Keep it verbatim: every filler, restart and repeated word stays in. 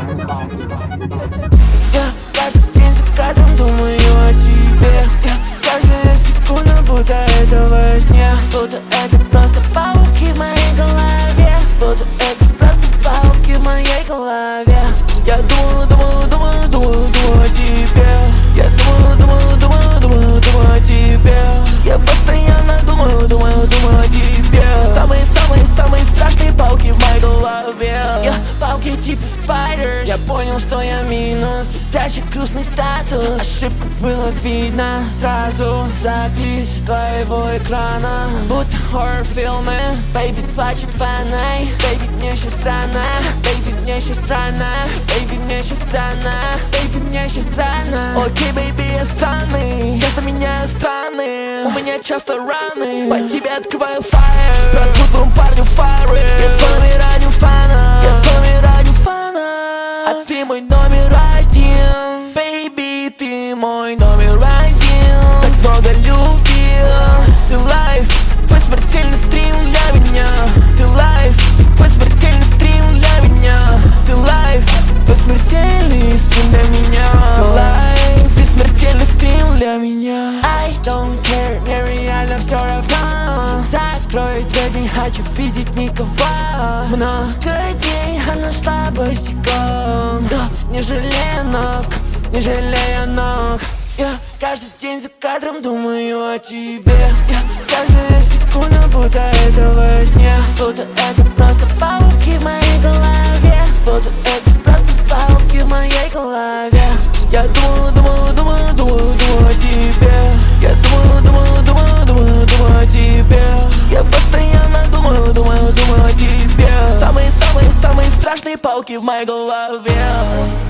Я каждый день за кадром думаю о тебе. Я каждая секунда, будто это во сне. Будто это просто пауки в моей голове. Будто это просто пауки в моей голове. Я думаю, думаю, думаю, думаю, думаю о тебе. Я думаю, думаю, думаю, думаю, думаю о тебе. Я постоянно думаю, думаю, думаю о тебе. Самые-самые-самые страшные пауки в моей голове. Я пауки типа спайдерс. Я понял, что я минус. Сидящий грустный статус. Ошибку было видно сразу. Запись твоего экрана, будто хоррор-фильмы. Бэйби плачет ванной. Бэйби, мне еще странно. Бэйби, мне еще странно. Бэйби, мне еще странно. Бэйби, мне еще странно. Окей, бэйби, я странный. Часто меняю страны. У меня часто раны. По тебе открываю фаер. Протру твоему парню фары. Я твой ради фана. Я твой ради фана. А ты мой номер один. Бэйби, ты мой номер один. Так много любви. Ты лайф, твой смертельный стрим для меня. Ты лайф, твой смертельный стрим для меня. Ты лайф, твой смертельный стрим для меня. Ты лайф, ты смертельный стрим для меня. I don't care, мне реально все равно. Закрой дверь, не хочу видеть никого. Много дней она шла босиком. Но не жалея ног, не жалея ног. Я каждый день за кадром думаю о тебе. Я каждая секунда, будто это во сне. Будто это просто пауки в моей голове. Будто это просто пауки в моей голове. Я думаю, думаю, думаю, думаю, думаю о тебе. Я думаю, думаю, думаю, думаю, думаю о тебе. Я постоянно думаю, думаю, думаю о тебе. Самые-самые-самые страшные пауки в моей голове.